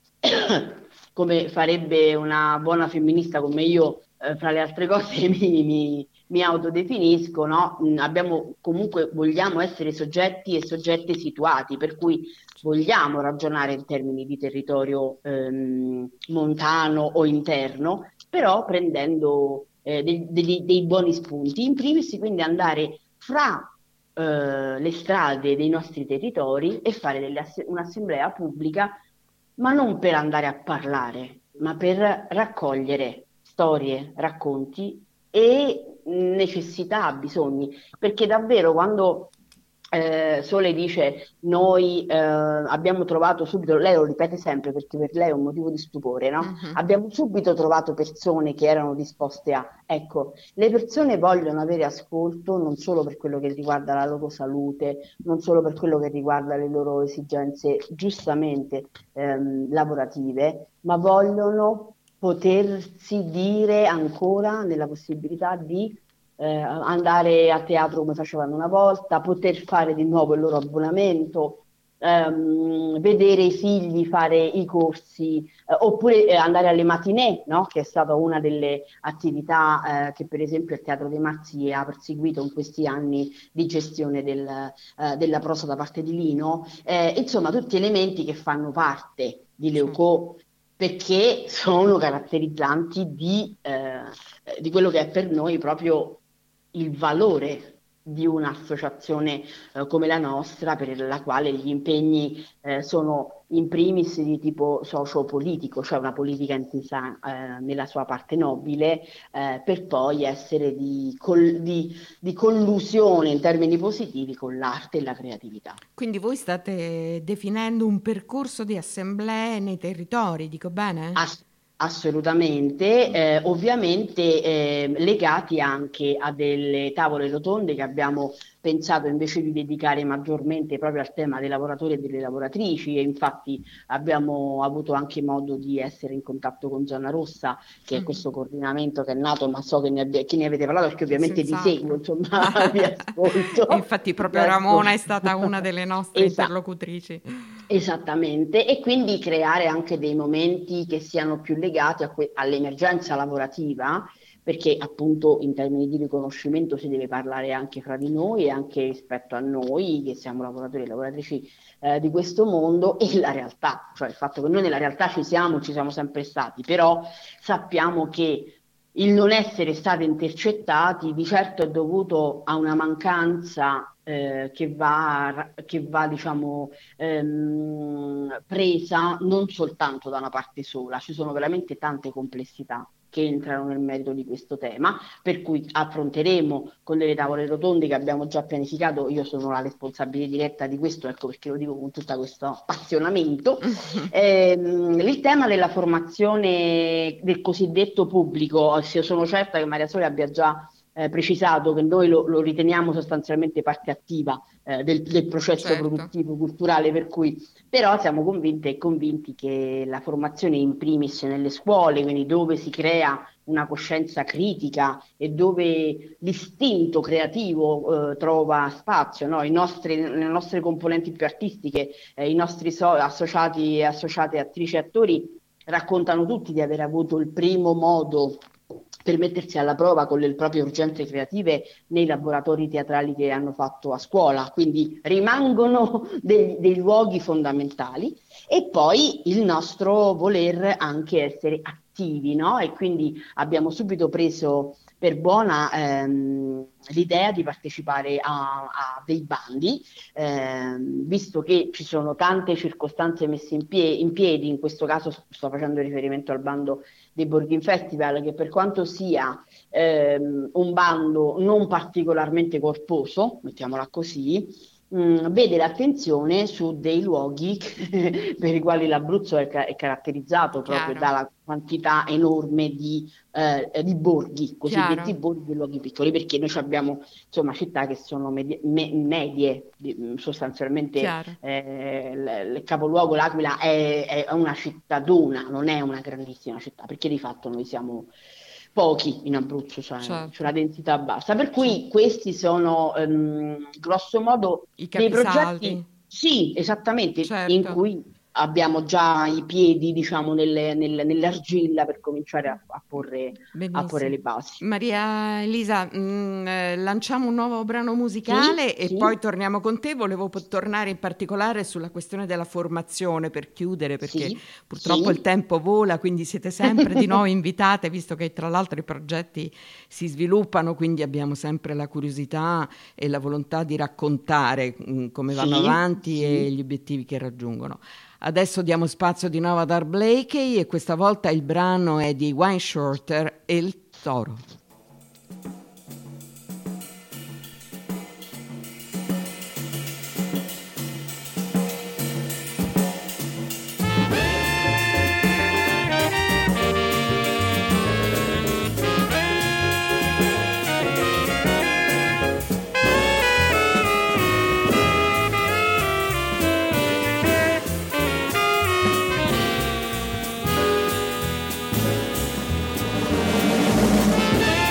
Speaker 4: come farebbe una buona femminista come io, eh, fra le altre cose mi, mi- mi autodefinisco, no? Mm, Abbiamo comunque vogliamo essere soggetti e soggette situati, per cui vogliamo ragionare in termini di territorio ehm, montano o interno, però prendendo eh, dei, dei- dei buoni spunti. In primis, quindi andare fra eh, le strade dei nostri territori e fare delle ass- un'assemblea pubblica, ma non per andare a parlare, ma per raccogliere storie, racconti e necessità, bisogni. Perché davvero quando eh, Sole dice noi eh, abbiamo trovato subito, lei lo ripete sempre perché per lei è un motivo di stupore, no?
Speaker 2: Mhm.
Speaker 4: Abbiamo subito trovato persone che erano disposte a, ecco, le persone vogliono avere ascolto non solo per quello che riguarda la loro salute, non solo per quello che riguarda le loro esigenze giustamente ehm, lavorative, ma vogliono potersi dire ancora nella possibilità di eh, andare a teatro come facevano una volta, poter fare di nuovo il loro abbonamento, ehm, vedere i figli fare i corsi, eh, oppure eh, andare alle matinée, no? Che è stata una delle attività eh, che per esempio il Teatro dei Marzi ha perseguito in questi anni di gestione del, eh, della prosa da parte di Lino. Eh, insomma, tutti elementi che fanno parte di
Speaker 2: Certo.
Speaker 4: Leucò perché sono caratterizzanti di, eh, di quello che è per noi proprio il valore di un'associazione eh, come la nostra, per la quale gli impegni eh, sono in primis di tipo socio-politico, cioè una politica intesa eh, nella sua parte nobile, eh, per poi essere di, col- di- di collusione in termini positivi con l'arte e la creatività.
Speaker 2: Quindi voi state definendo un percorso di assemblee nei territori, dico bene?
Speaker 4: Ass- assolutamente, eh, ovviamente eh, legati anche a delle tavole rotonde che abbiamo pensato invece di dedicare maggiormente proprio al tema dei lavoratori e delle lavoratrici, e infatti abbiamo avuto anche modo di essere in contatto con Zona Rossa, che è
Speaker 2: Mhm.
Speaker 4: questo coordinamento che è nato, ma so che ne, abbia- che ne avete parlato perché ovviamente vi seguo,
Speaker 2: Senz'altro.
Speaker 4: insomma, vi
Speaker 2: E
Speaker 4: ascolto,
Speaker 2: infatti
Speaker 4: vi
Speaker 2: proprio Ramona è stata
Speaker 4: ascolto.
Speaker 2: una delle nostre
Speaker 4: Esatto.
Speaker 2: interlocutrici.
Speaker 4: Esattamente, e quindi creare anche dei momenti che siano più legati a que- all'emergenza lavorativa, perché appunto in termini di riconoscimento si deve parlare anche fra di noi e anche rispetto a noi che siamo lavoratori e lavoratrici eh, di questo mondo, e la realtà, cioè il fatto che noi nella realtà ci siamo, ci siamo sempre stati, però sappiamo che il non essere stati intercettati di certo è dovuto a una mancanza eh, che va, che va diciamo, ehm, presa non soltanto da una parte sola, ci sono veramente tante complessità che entrano nel merito di questo tema, per cui affronteremo con delle tavole rotonde che abbiamo già pianificato. Io sono la responsabile diretta di questo, ecco perché lo dico con tutto questo appassionamento. ehm, il tema della formazione del cosiddetto pubblico, se sono certa che Maria Sole abbia già eh, precisato che noi lo, lo riteniamo sostanzialmente parte attiva eh, del, del processo
Speaker 2: Certo.
Speaker 4: produttivo culturale, per cui però siamo convinte e convinti che la formazione in primis nelle scuole, quindi dove si crea una coscienza critica e dove l'istinto creativo eh, trova spazio, no? I nostri, le nostre componenti più artistiche, eh, i nostri so- associati, associate attrici e attori raccontano tutti di aver avuto il primo modo per mettersi alla prova con le proprie urgenze creative nei laboratori teatrali che hanno fatto a scuola, quindi rimangono dei, dei luoghi fondamentali. E poi il nostro voler anche essere attivi, no? E quindi abbiamo subito preso per buona ehm, l'idea di partecipare a, a dei bandi, ehm, visto che ci sono tante circostanze messe in, pie- in piedi, in questo caso sto facendo riferimento al bando dei Borghin Festival, che per quanto sia ehm, un bando non particolarmente corposo, mettiamola così, mh, vede l'attenzione su dei luoghi per i quali l'Abruzzo è, ca- è caratterizzato proprio
Speaker 2: Chiaro.
Speaker 4: dalla quantità enorme di, eh, di borghi, cosiddetti
Speaker 2: Chiaro.
Speaker 4: borghi e luoghi piccoli, perché noi abbiamo insomma città che sono medie, me- medie di- sostanzialmente.
Speaker 2: Chiaro.
Speaker 4: Eh, il, il capoluogo, l'Aquila, è, è una cittadona, non è una grandissima città, perché di fatto noi siamo pochi in Abruzzo, cioè
Speaker 2: Certo.
Speaker 4: c'è una densità bassa. Per cui questi sono ehm, grosso modo
Speaker 2: I
Speaker 4: dei
Speaker 2: capisaldi.
Speaker 4: progetti, sì, esattamente,
Speaker 2: Certo.
Speaker 4: in cui abbiamo già i piedi, diciamo, nelle- nel- nell'argilla per cominciare a, a porre, a porre le
Speaker 2: Benissimo.
Speaker 4: basi.
Speaker 2: Maria Elisa, mh, eh, lanciamo un nuovo brano musicale
Speaker 4: Sì,
Speaker 2: e
Speaker 4: sì,
Speaker 2: poi torniamo con te. Volevo po- tornare in particolare sulla questione della formazione per chiudere, perché
Speaker 4: sì,
Speaker 2: purtroppo
Speaker 4: sì.
Speaker 2: il tempo vola, quindi siete sempre di nuovo invitate, visto che tra l'altro i progetti si sviluppano, quindi abbiamo sempre la curiosità e la volontà di raccontare mh, come vanno
Speaker 4: Sì,
Speaker 2: avanti
Speaker 4: sì.
Speaker 2: e gli obiettivi che raggiungono. Adesso diamo spazio di nuovo ad Art Blakey e questa volta il brano è di Wayne Shorter e il Toro.
Speaker 5: Thank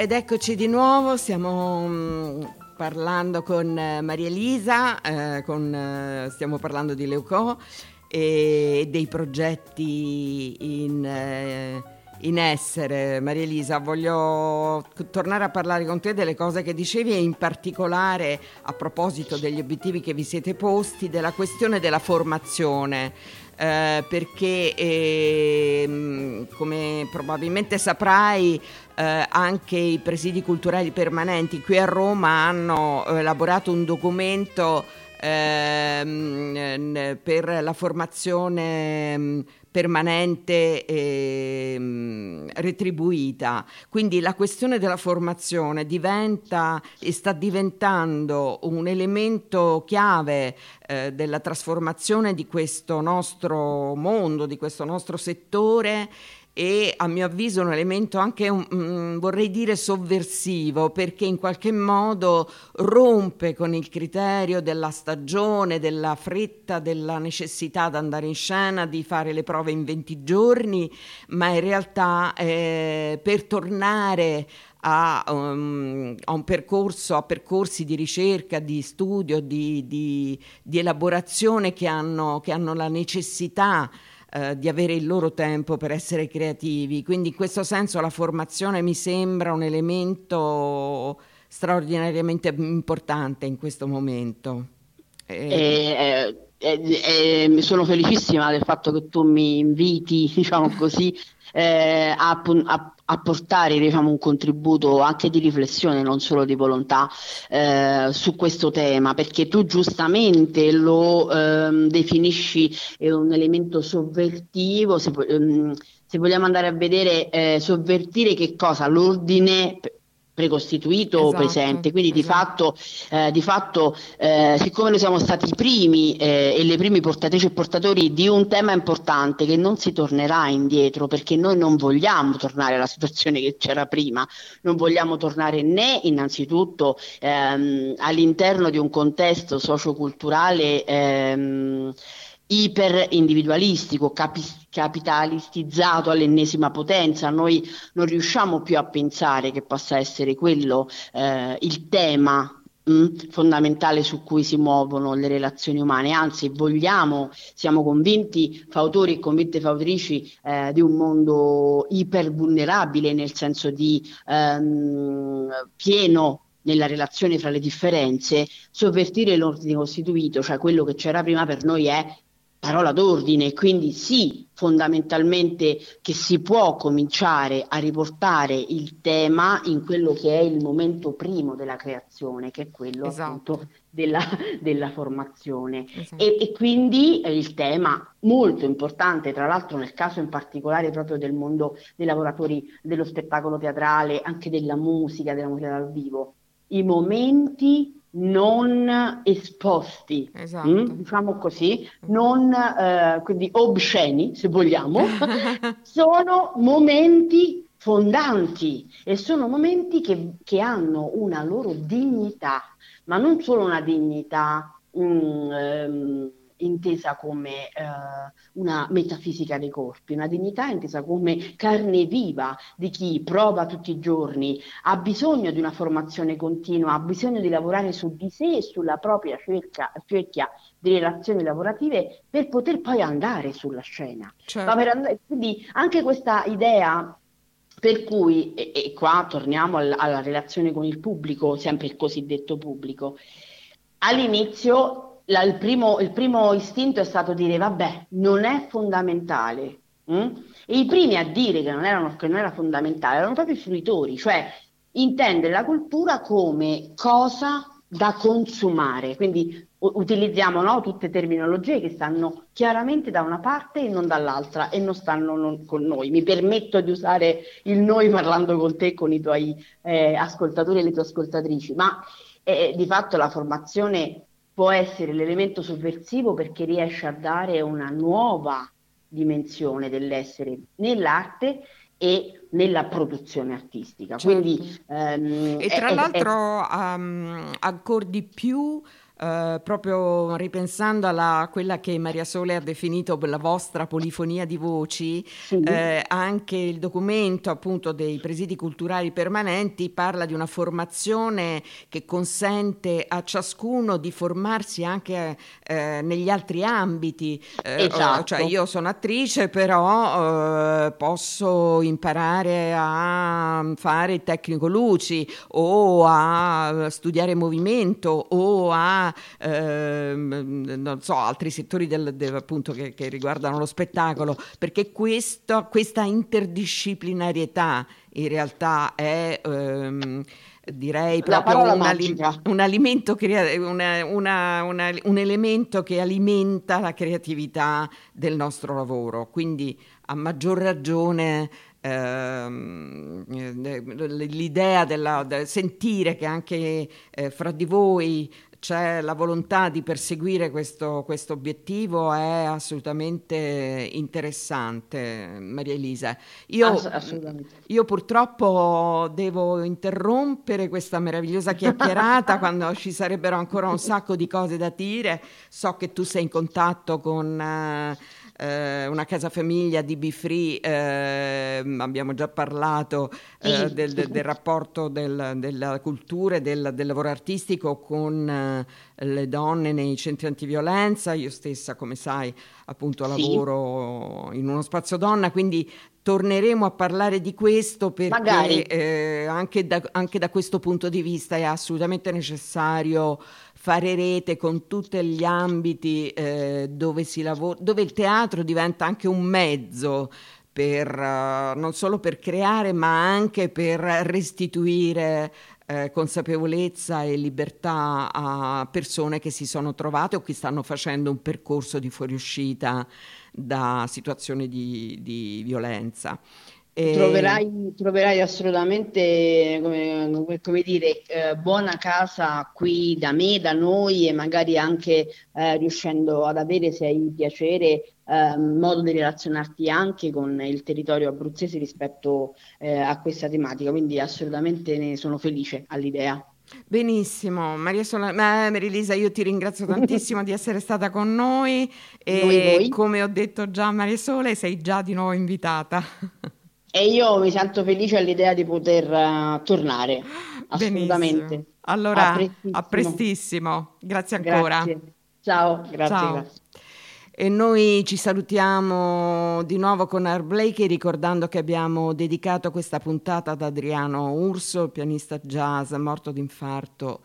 Speaker 2: Ed eccoci di nuovo, stiamo mm, parlando con eh, Maria Elisa, eh, con, eh, stiamo parlando di Leucò e dei progetti in, eh, in essere. Maria Elisa, voglio tornare a parlare con te delle cose che dicevi e in particolare a proposito degli obiettivi che vi siete posti, della questione della formazione. Eh, perché eh, come probabilmente saprai eh, anche i presidi culturali permanenti qui a Roma hanno elaborato un documento eh, per la formazione permanente e retribuita. Quindi la questione della formazione diventa e sta diventando un elemento chiave eh, della trasformazione di questo nostro mondo, di questo nostro settore, e a mio avviso un elemento anche un, um, vorrei dire sovversivo, perché in qualche modo rompe con il criterio della stagione, della fretta, della necessità di andare in scena, di fare le prove in venti giorni, ma in realtà eh, per tornare a, um, a un percorso, a percorsi di ricerca, di studio, di, di, di elaborazione che hanno, che hanno la necessità di avere il loro tempo per essere creativi. Quindi in questo senso la formazione mi sembra un elemento straordinariamente importante in questo momento.
Speaker 5: Eh, eh, eh, sono felicissima del fatto che tu mi inviti, diciamo così, eh, a, a, a portare, diciamo, un contributo anche di riflessione, non solo di volontà, eh, su questo tema, perché tu giustamente lo eh, definisci eh, un elemento sovvertivo. Se, ehm, se vogliamo andare a vedere, eh, sovvertire che cosa? L'ordine precostituito o
Speaker 2: esatto,
Speaker 5: presente, quindi
Speaker 2: esatto.
Speaker 5: di fatto, eh, di fatto eh, siccome noi siamo stati i primi eh, e le primi portatrici e portatori di un tema importante che non si tornerà indietro, perché noi non vogliamo tornare alla situazione che c'era prima, non vogliamo tornare né innanzitutto ehm, all'interno di un contesto socioculturale ehm, iper individualistico, capi- capitalistizzato all'ennesima potenza. Noi non riusciamo più a pensare che possa essere quello eh, il tema mh, fondamentale su cui si muovono le relazioni umane, anzi vogliamo, siamo convinti fautori e convinte fautrici eh, di un mondo iper vulnerabile, nel senso di ehm, pieno nella relazione fra le differenze. Sovvertire l'ordine costituito, cioè quello che c'era prima, per noi è parola d'ordine, quindi sì, fondamentalmente che si può cominciare a riportare il tema in quello che è il momento primo della creazione, che è quello
Speaker 2: esatto.
Speaker 5: appunto della, della formazione.
Speaker 2: Esatto.
Speaker 5: E, e quindi eh, il tema molto importante, tra l'altro nel caso in particolare proprio del mondo dei lavoratori dello spettacolo teatrale, anche della musica, della musica dal vivo, i momenti non esposti,
Speaker 2: esatto.
Speaker 5: mh, diciamo così, non eh, quindi obsceni, se vogliamo, sono momenti fondanti e sono momenti che, che hanno una loro dignità, ma non solo una dignità mh, ehm, intesa come eh, una metafisica dei corpi, una dignità intesa come carne viva di chi prova tutti i giorni, ha bisogno di una formazione continua, ha bisogno di lavorare su di sé e sulla propria cerca, cerchia di relazioni lavorative per poter poi andare sulla scena.
Speaker 2: Certo.
Speaker 5: Ma per andare, quindi anche questa idea per cui, e, e qua torniamo al, alla relazione con il pubblico, sempre il cosiddetto pubblico, all'inizio La, il, primo, il primo istinto è stato dire vabbè, non è fondamentale. Hm? E i primi a dire che non, erano, che non era fondamentale erano proprio i fruitori, cioè intendere la cultura come cosa da consumare. Quindi u- utilizziamo, no, tutte terminologie che stanno chiaramente da una parte e non dall'altra e non stanno non, con noi. Mi permetto di usare il noi parlando con te, con i tuoi eh, ascoltatori e le tue ascoltatrici, ma eh, di fatto la formazione può essere l'elemento sovversivo perché riesce a dare una nuova dimensione dell'essere nell'arte e nella produzione artistica.
Speaker 2: Certo.
Speaker 5: Quindi, ehm,
Speaker 2: e tra
Speaker 5: è,
Speaker 2: l'altro
Speaker 5: è...
Speaker 2: um, ancora di più Uh, proprio ripensando alla quella che Maria Sole ha definito la vostra polifonia di voci, sì. eh, anche il documento appunto dei presidi culturali permanenti parla di una formazione che consente a ciascuno di formarsi anche eh, negli altri ambiti. Eh,
Speaker 5: esatto.
Speaker 2: Cioè io sono attrice, però eh, posso imparare a fare il tecnico luci o a studiare movimento o a Eh, non so, altri settori del, del, appunto che, che riguardano lo spettacolo, perché questo, questa interdisciplinarietà in realtà è ehm, direi proprio un, ali- un alimento crea- una, una, una, un elemento che alimenta la creatività del nostro lavoro, quindi a maggior ragione ehm, l'idea della, del sentire che anche eh, fra di voi c'è la volontà di perseguire questo, questo obiettivo è assolutamente interessante, Maria Elisa. Io,
Speaker 5: assolutamente.
Speaker 2: Io purtroppo devo interrompere questa meravigliosa chiacchierata quando ci sarebbero ancora un sacco di cose da dire. So che tu sei in contatto con eh, eh, una casa famiglia di Be Free, eh, abbiamo già parlato eh,
Speaker 5: Sì.
Speaker 2: del, del, del rapporto del, della cultura e del, del lavoro artistico con eh, le donne nei centri antiviolenza. Io stessa, come sai, appunto lavoro sì. in uno spazio donna, quindi torneremo a parlare di questo perché eh, anche, da, anche da questo punto di vista è assolutamente necessario fare rete con tutti gli ambiti eh, dove si lavora, dove il teatro diventa anche un mezzo per uh, non solo per creare ma anche per restituire eh, consapevolezza e libertà a persone che si sono trovate o che stanno facendo un percorso di fuoriuscita da situazioni di, di violenza.
Speaker 5: E... Troverai, troverai assolutamente, come, come dire, eh, buona casa qui da me, da noi, e magari anche eh, riuscendo ad avere, se hai piacere, eh, modo di relazionarti anche con il territorio abruzzese rispetto eh, a questa tematica, quindi assolutamente ne sono felice all'idea.
Speaker 2: Benissimo, Maria Sola- eh, Maria Elisa, io ti ringrazio tantissimo di essere stata con noi e
Speaker 5: noi, voi.
Speaker 2: Come ho detto già a Maria Sole, sei già di nuovo invitata.
Speaker 5: E io mi sento felice all'idea di poter uh, tornare, assolutamente.
Speaker 2: Benissimo. Allora,
Speaker 5: a prestissimo.
Speaker 2: a prestissimo. Grazie ancora.
Speaker 5: Grazie. Ciao, grazie,
Speaker 2: Ciao.
Speaker 5: grazie.
Speaker 2: E noi ci salutiamo di nuovo con Art Blakey, ricordando che abbiamo dedicato questa puntata ad Adriano Urso, il pianista jazz morto d'infarto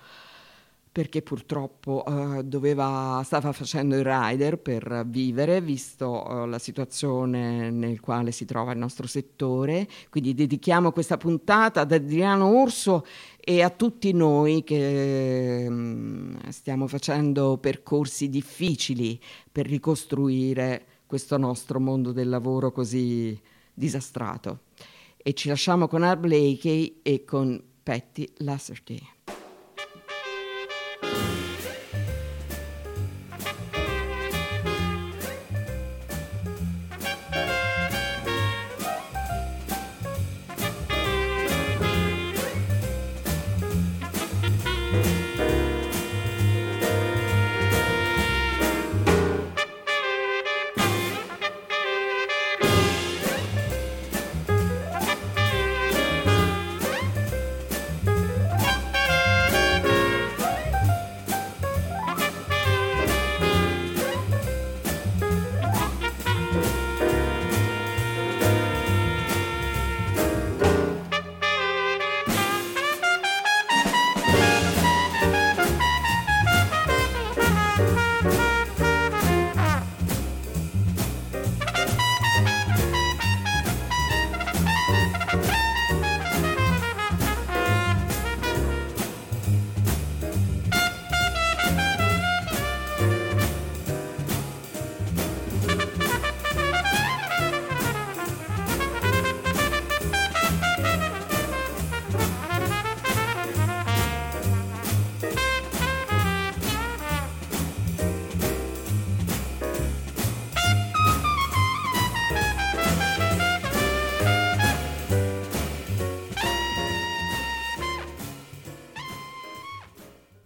Speaker 2: perché purtroppo uh, doveva, stava facendo il rider per vivere, visto uh, la situazione nel quale si trova il nostro settore. Quindi dedichiamo questa puntata ad Adriano Urso e a tutti noi che um, stiamo facendo percorsi difficili per ricostruire questo nostro mondo del lavoro così disastrato. E ci lasciamo con Art Blakey e con Patti Lacerty.